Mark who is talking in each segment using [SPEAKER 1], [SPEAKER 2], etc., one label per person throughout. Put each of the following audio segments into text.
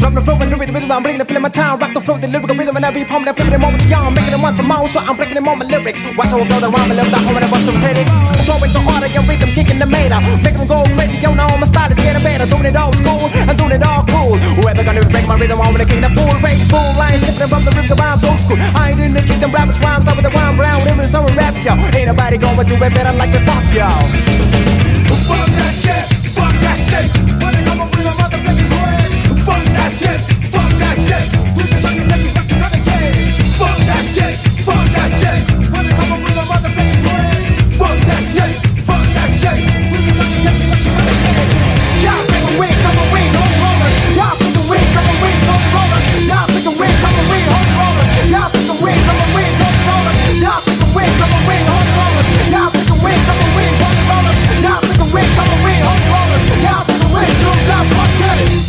[SPEAKER 1] from the flow and the rhythm, I'm bringing the feeling my time. Rock the flow, the lyrical rhythm, and I be pumping and flipping them over the yarn. Making them once a more, so I'm breaking them on my lyrics. Watch how I flow the rhyme and lift the home and I bust the critic. I'm flowing so hard, I can rhythm, kicking the meter. Making them go crazy, yo, now my style is getting better. Doing it old school, I'm doing it all cool. Whoever gonna break my rhythm, I'm gonna king the full rate, full line, sipping from the rhythm, rhymes old school. I ain't in the kingdom, rappers rhymes over the rhyme brown, living so rap, yo. Ain't nobody gonna do it better like me, fuck, yo.
[SPEAKER 2] Fuck that shit, fuck that shit. When they come up with a motherfucking word. Fuck that shit, fuck that shit. We can fucking take you what you gonna get. Fuck that shit, fuck that shit. When they come up with a motherfucking word. Fuck that shit, fuck that shit. We can fucking take you what you gonna get. Y'all take a wing, take a wing, holy rollers. Y'all take a wing, take a wing, holy rollers. Y'all take a wing, take a wing, holy rollers. Y'all take a wing, take a wing, holy rollers. Y'all take a wing, take a wing, holy rollers. Y'all take a wing, take a wing, holy rollers. Y'all take a wing, take a wing, holy rollers. Y'all take a wing, do that, fuck it.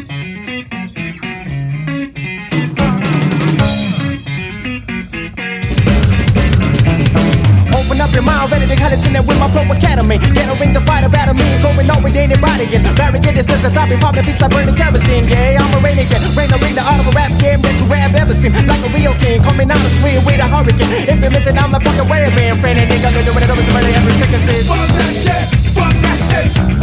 [SPEAKER 1] Open up your mind, ready to listen with my flow academy. Get a ring to fight about me, going on with anybody. And barricade the circus, I'll be popping beats like burning kerosene. Yeah, I'm a rain again, rain to ring the art of a rap game that you have ever seen. Like a real king, coming out the street with a hurricane. If you're missing, I'm the fucking way man. Friend and nigga, doing it over somebody every freaking says.
[SPEAKER 2] Fuck that shit, fuck that shit.